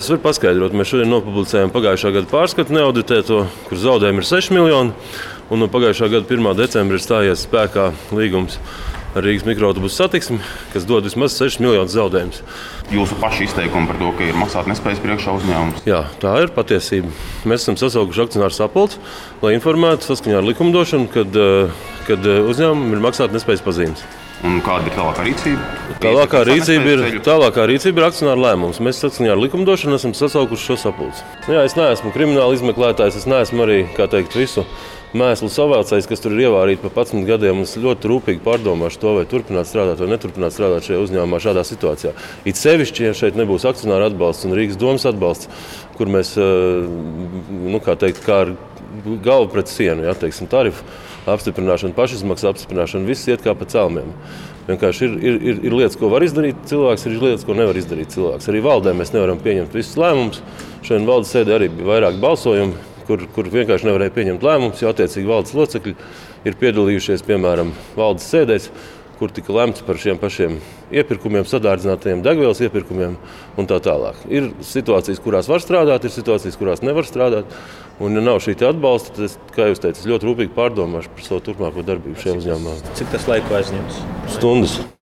es varu paskaidrot. Mēs šodien nopublicējām pagājušā gada pārskatu neauditēto, kur zaudējumi ir 6 miljoni. Un no pagājušā gada 1. decembra ir stājies spēkā līgums ar Rīgas mikroautobusu satiksmi, kas dod vismaz 6 miljonus zaudējumus. Jūsu pašu izteikumi par to, ka ir maksātnespējas priekšā uzņēmums? Jā, tā ir patiesība. Mēs esam sasaukuši akcionāru sapulci, lai informētu saskaņā ar likumdošanu, kad uzņēmumam ir maksātnespējas pazīmes. Un kāda ir tālākā rīcība? Tālākā rīcība ir akcionāra lēmums. Mēs saskaņā ar likumdošanu esam sasaukuši šo sapulci. Jā, es neesmu krimināla izmeklētājs, es neesmu arī, visu mēslu savācējs, kas tur ir ievārīti pa 11 gadiem. Es ļoti rūpīgi pārdomāšu to, vai turpināt strādāt vai neturpināt strādāt šajā uzņēmumā šādā situācijā. It sevišķi, ja šeit nebūs akcionāra atbalsts un Rīgas domas atbalsts, kur mēs, kā ar galvu pret sienu, tarifu apstiprināšana, pašizmaksas apstiprināšana, viss iet kā pa celmiem. Vienkārši ir lietas, ko var izdarīt cilvēks, ir lietas, ko nevar izdarīt cilvēks. Arī valdē mēs nevaram pieņemt visus lēmumus. Šodien valdes sēdē arī bija vairāk balsojumu, kur vienkārši nevarēja pieņemt lēmumus, jo attiecīgi valdes locekļi ir piedalījušies, piemēram, valdes sēdēs, kur tika lemts par šiem pašiem iepirkumiem, sadārdzinātajiem degvielas iepirkumiem un tā tālāk. Ir situācijas, kurās var strādāt, ir situācijas, kurās nevar strādāt. Un, ja nav šī atbalsta, tad, kā jūs teicat, es ļoti rūpīgi pārdomāšu par savu turpmāko darbību šajā uzņēmumā. Cik tas laiku aizņems? Stundas.